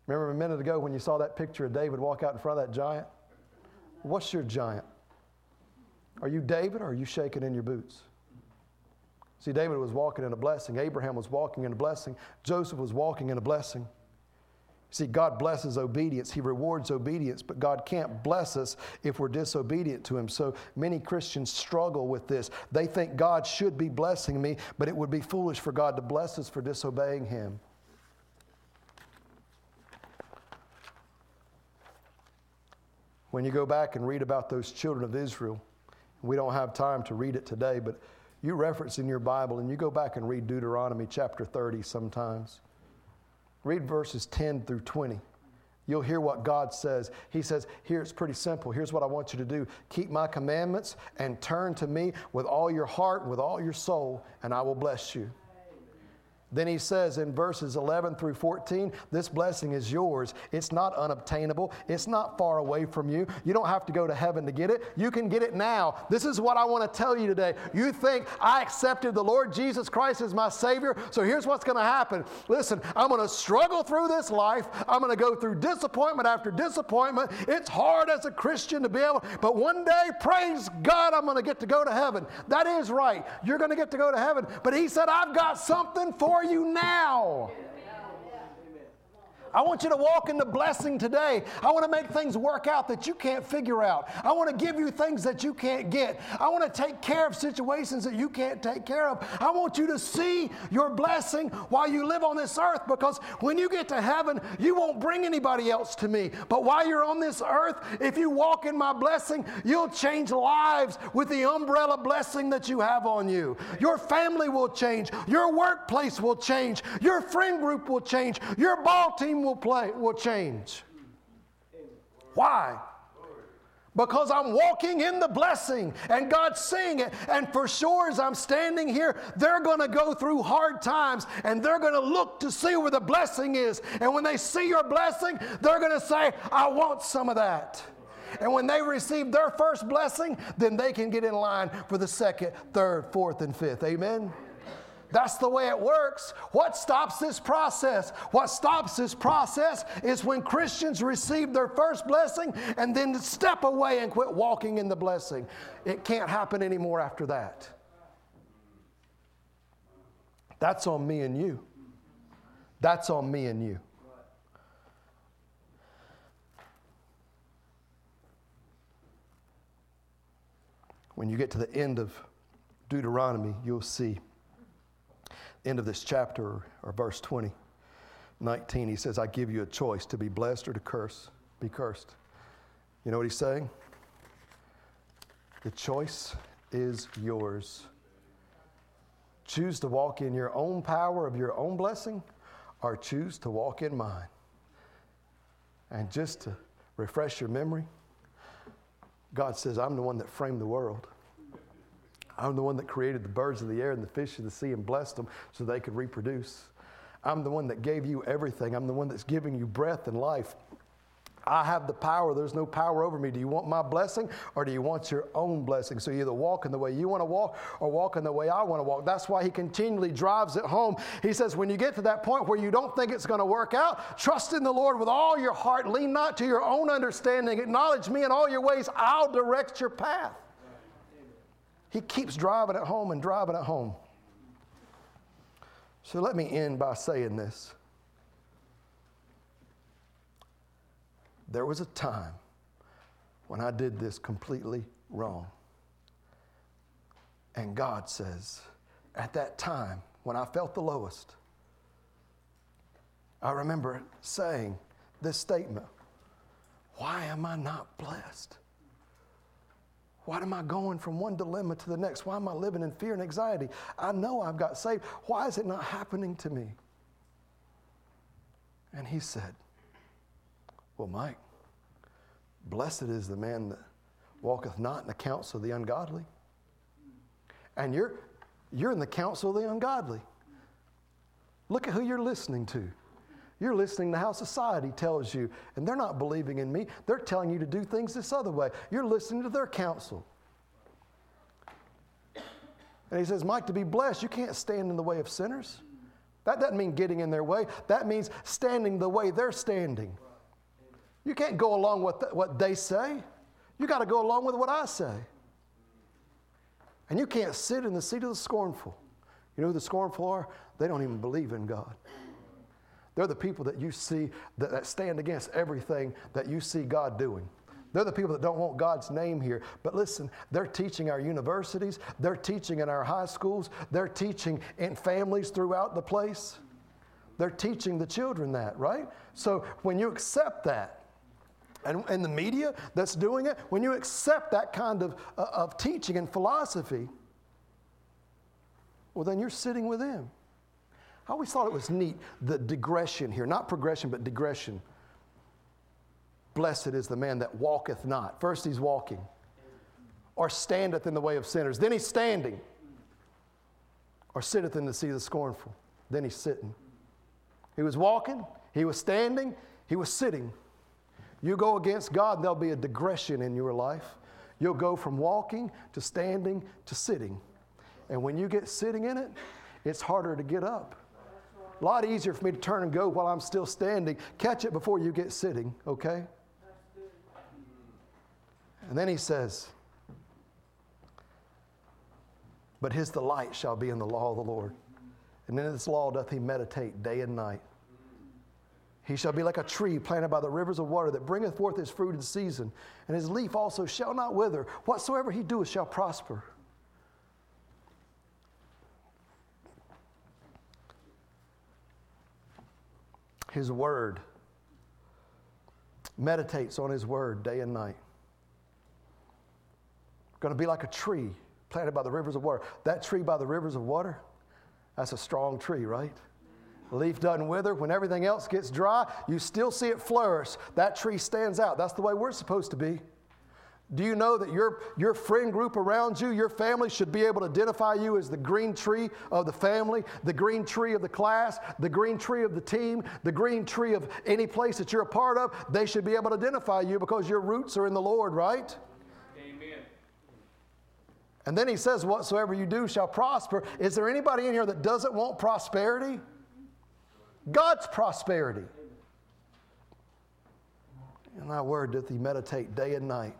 Remember a minute ago when you saw that picture of David walk out in front of that giant? What's your giant? Are you David, or are you shaking in your boots? See, David was walking in a blessing. Abraham was walking in a blessing. Joseph was walking in a blessing. See, God blesses obedience. He rewards obedience, but God can't bless us if we're disobedient to Him. So many Christians struggle with this. They think God should be blessing me, but it would be foolish for God to bless us for disobeying Him. When you go back and read about those children of Israel, we don't have time to read it today, but you reference in your Bible and you go back and read Deuteronomy chapter 30 sometimes. Read verses 10 through 20. You'll hear what God says. He says, here it's pretty simple. Here's what I want you to do. Keep my commandments and turn to me with all your heart and with all your soul, and I will bless you. Then he says in verses 11 through 14, this blessing is yours. It's not unobtainable. It's not far away from you. You don't have to go to heaven to get it. You can get it now. This is what I want to tell you today. You think I accepted the Lord Jesus Christ as my Savior, so here's what's going to happen. Listen, I'm going to struggle through this life. I'm going to go through disappointment after disappointment. It's hard as a Christian to be able, but one day, praise God, I'm going to get to go to heaven. That is right. You're going to get to go to heaven. But he said, I've got something for you now. I want you to walk into blessing today. I want to make things work out that you can't figure out. I want to give you things that you can't get. I want to take care of situations that you can't take care of. I want you to see your blessing while you live on this earth, because when you get to heaven, you won't bring anybody else to me. But while you're on this earth, if you walk in my blessing, you'll change lives with the umbrella blessing that you have on you. Your family will change. Your workplace will change. Your friend group will change. Your ball team will change. Why? Because I'm walking in the blessing and God's seeing it. And for sure, as I'm standing here, they're going to go through hard times and they're going to look to see where the blessing is. And when they see your blessing, they're going to say, I want some of that. And when they receive their first blessing, then they can get in line for the second, third, fourth, and fifth. Amen? That's the way it works. What stops this process? What stops this process is when Christians receive their first blessing and then step away and quit walking in the blessing. It can't happen anymore after that. That's on me and you. That's on me and you. When you get to the end of Deuteronomy, you'll see end of this chapter, or verse 19, he says, I give you a choice to be blessed or to be cursed. You know what he's saying? The choice is yours. Choose to walk in your own power of your own blessing, or choose to walk in mine. And just to refresh your memory, God says, I'm the one that framed the world. I'm the one that created the birds of the air and the fish of the sea and blessed them so they could reproduce. I'm the one that gave you everything. I'm the one that's giving you breath and life. I have the power. There's no power over me. Do you want my blessing, or do you want your own blessing? So you either walk in the way you want to walk or walk in the way I want to walk. That's why he continually drives it home. He says, when you get to that point where you don't think it's going to work out, trust in the Lord with all your heart. Lean not to your own understanding. Acknowledge me in all your ways. I'll direct your path. He keeps driving it home and driving it home. So let me end by saying this. There was a time when I did this completely wrong. And God says, at that time, when I felt the lowest, I remember saying this statement, why am I not blessed? Why am I going from one dilemma to the next? Why am I living in fear and anxiety? I know I've got saved. Why is it not happening to me? And he said, well, Mike, blessed is the man that walketh not in the counsel of the ungodly. And you're in the counsel of the ungodly. Look at who you're listening to. You're listening to how society tells you, and they're not believing in me. They're telling you to do things this other way. You're listening to their counsel. And he says, Mike, to be blessed, you can't stand in the way of sinners. That doesn't mean getting in their way. That means standing the way they're standing. You can't go along with what they say. You got to go along with what I say. And you can't sit in the seat of the scornful. You know who the scornful are? They don't even believe in God. They're the people that you see that stand against everything that you see God doing. They're the people that don't want God's name here. But listen, they're teaching our universities. They're teaching in our high schools. They're teaching in families throughout the place. They're teaching the children that, right? So when you accept that, and the media that's doing it, when you accept that kind of teaching and philosophy, well, then you're sitting with them. I always thought it was neat, the digression here. Not progression, but digression. Blessed is the man that walketh not. First he's walking. Or standeth in the way of sinners. Then he's standing. Or sitteth in the seat of the scornful. Then he's sitting. He was walking. He was standing. He was sitting. You go against God, and there'll be a digression in your life. You'll go from walking to standing to sitting. And when you get sitting in it, it's harder to get up. A lot easier for me to turn and go while I'm still standing. Catch it before you get sitting, okay? And then he says, but his delight shall be in the law of the Lord. And in this law doth he meditate day and night. He shall be like a tree planted by the rivers of water that bringeth forth his fruit in season. And his leaf also shall not wither. Whatsoever he doeth shall prosper. His word. Meditates on his word day and night. Going to be like a tree planted by the rivers of water. That tree by the rivers of water, that's a strong tree, right? The leaf doesn't wither. When everything else gets dry, you still see it flourish. That tree stands out. That's the way we're supposed to be. Do you know that your friend group around you, your family, should be able to identify you as the green tree of the family, the green tree of the class, the green tree of the team, the green tree of any place that you're a part of? They should be able to identify you because your roots are in the Lord, right? Amen. And then he says, whatsoever you do shall prosper. Is there anybody in here that doesn't want prosperity? God's prosperity. In thy word doth he meditate day and night.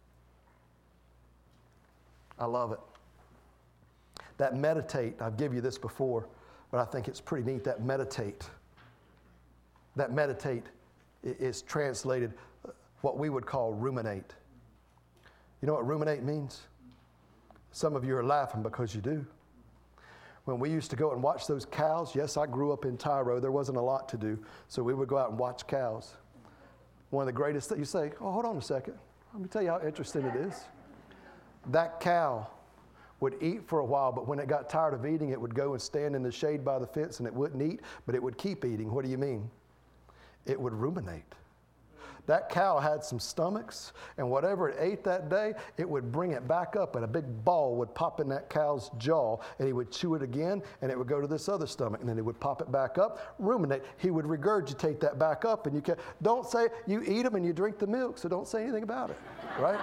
I love it. That meditate, I've given you this before, but I think it's pretty neat, that meditate. That meditate is translated what we would call ruminate. You know what ruminate means? Some of you are laughing because you do. When we used to go and watch those cows, yes, I grew up in Tyro. There wasn't a lot to do, so we would go out and watch cows. One of the greatest things, you say, oh, hold on a second. Let me tell you how interesting it is. That cow would eat for a while, but when it got tired of eating, it would go and stand in the shade by the fence and it wouldn't eat, but it would keep eating. What do you mean? It would ruminate. That cow had some stomachs, and whatever it ate that day, it would bring it back up, and a big ball would pop in that cow's jaw, and he would chew it again, and it would go to this other stomach, and then he would pop it back up, ruminate. He would regurgitate that back up, and don't say, you eat them and you drink the milk, so don't say anything about it, right?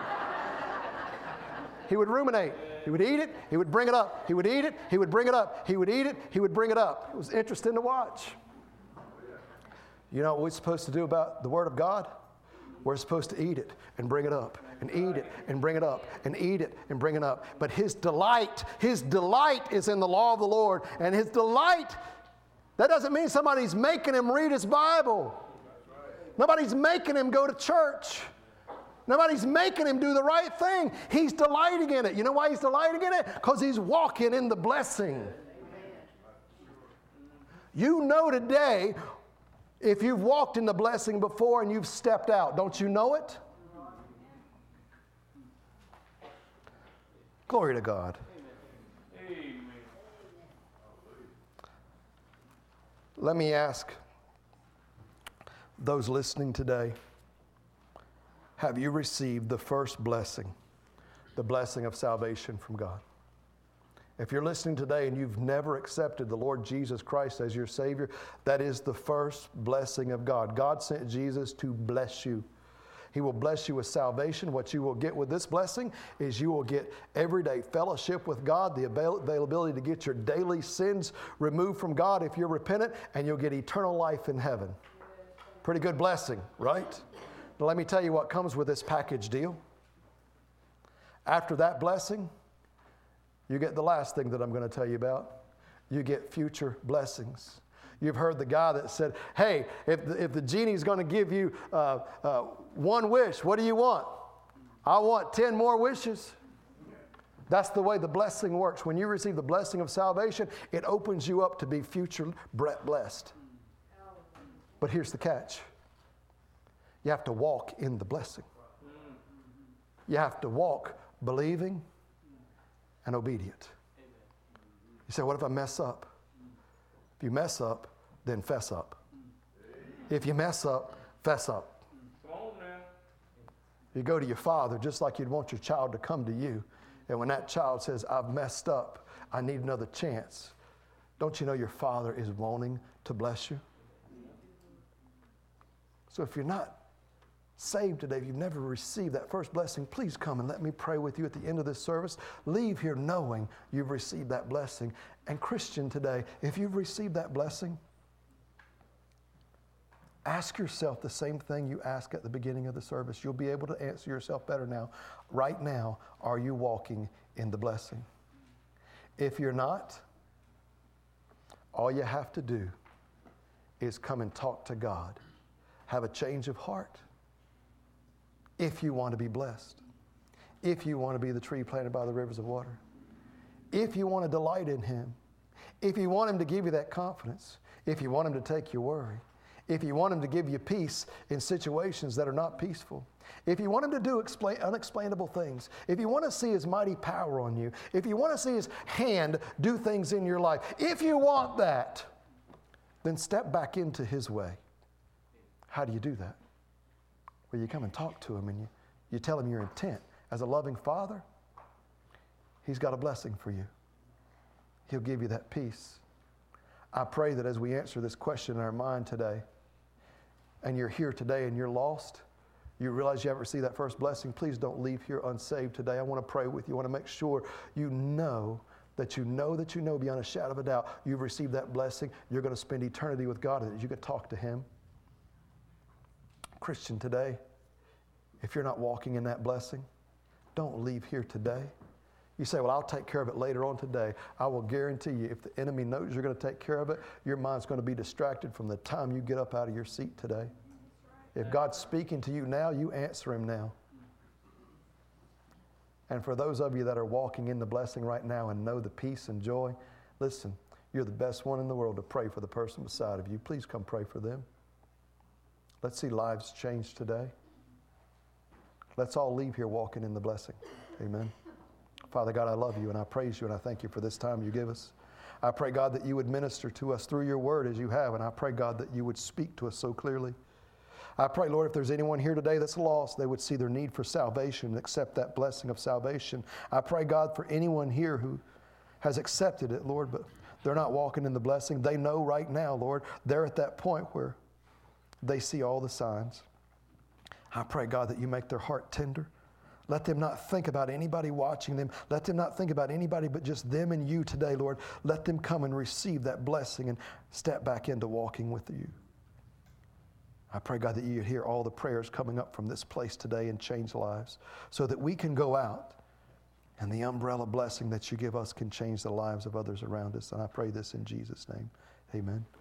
He would ruminate. He would eat it, he would bring it up. He would eat it, he would bring it up. He would eat it, he would bring it up. It was interesting to watch. You know what we're supposed to do about the Word of God? We're supposed to eat it and bring it up, and eat it and bring it up, and eat it and bring it up. But his delight is in the law of the Lord. And his delight, that doesn't mean somebody's making him read his Bible. Nobody's making him go to church. Nobody's making him do the right thing. He's delighting in it. You know why he's delighting in it? Because he's walking in the blessing. You know today, if you've walked in the blessing before and you've stepped out, don't you know it? Glory to God. Amen. Let me ask those listening today, have you received the first blessing, the blessing of salvation from God? If you're listening today and you've never accepted the Lord Jesus Christ as your Savior, that is the first blessing of God. God sent Jesus to bless you. He will bless you with salvation. What you will get with this blessing is you will get everyday fellowship with God, the availability to get your daily sins removed from God if you're repentant, and you'll get eternal life in heaven. Pretty good blessing, right? Now let me tell you what comes with this package deal. After that blessing, you get the last thing that I'm going to tell you about. You get future blessings. You've heard the guy that said, hey, if the genie's going to give you one wish, what do you want? I want 10 more wishes. That's the way the blessing works. When you receive the blessing of salvation, it opens you up to be future blessed. But here's the catch. You have to walk in the blessing. You have to walk believing and obedient. You say, what if I mess up? If you mess up, then fess up. If you mess up, fess up. Come on now. You go to your father just like you'd want your child to come to you. And when that child says, I've messed up, I need another chance, don't you know your father is wanting to bless you? So if you're not saved today, if you've never received that first blessing, please come and let me pray with you at the end of this service. Leave here knowing you've received that blessing. And Christian today, if you've received that blessing, ask yourself the same thing you asked at the beginning of the service. You'll be able to answer yourself better now. Right now, are you walking in the blessing? If you're not, all you have to do is come and talk to God. Have a change of heart. If you want to be blessed, if you want to be the tree planted by the rivers of water, if you want to delight in Him, if you want Him to give you that confidence, if you want Him to take your worry, if you want Him to give you peace in situations that are not peaceful, if you want Him to do unexplainable things, if you want to see His mighty power on you, if you want to see His hand do things in your life, if you want that, then step back into His way. How do you do that? Well, you come and talk to Him and you tell Him your intent. As a loving Father, He's got a blessing for you. He'll give you that peace. I pray that as we answer this question in our mind today, and you're here today and you're lost, you realize you haven't received that first blessing, please don't leave here unsaved today. I want to pray with you. I want to make sure you know beyond a shadow of a doubt you've received that blessing. You're going to spend eternity with God and that you can talk to Him. Christian, today, if you're not walking in that blessing, don't leave here today. You say, well, I'll take care of it later on today. I will guarantee you, if the enemy knows you're going to take care of it, your mind's going to be distracted from the time you get up out of your seat today. If God's speaking to you now, you answer Him now. And for those of you that are walking in the blessing right now and know the peace and joy, listen, you're the best one in the world to pray for the person beside of you. Please come pray for them. Let's see lives changed today. Let's all leave here walking in the blessing. Amen. Father God, I love you and I praise you and I thank you for this time you give us. I pray, God, that you would minister to us through your word as you have, and I pray, God, that you would speak to us so clearly. I pray, Lord, if there's anyone here today that's lost, they would see their need for salvation and accept that blessing of salvation. I pray, God, for anyone here who has accepted it, Lord, but they're not walking in the blessing. They know right now, Lord, they're at that point where they see all the signs. I pray, God, that you make their heart tender. Let them not think about anybody watching them. Let them not think about anybody but just them and you today, Lord. Let them come and receive that blessing and step back into walking with you. I pray, God, that you hear all the prayers coming up from this place today and change lives so that we can go out and the umbrella blessing that you give us can change the lives of others around us. And I pray this in Jesus' name. Amen.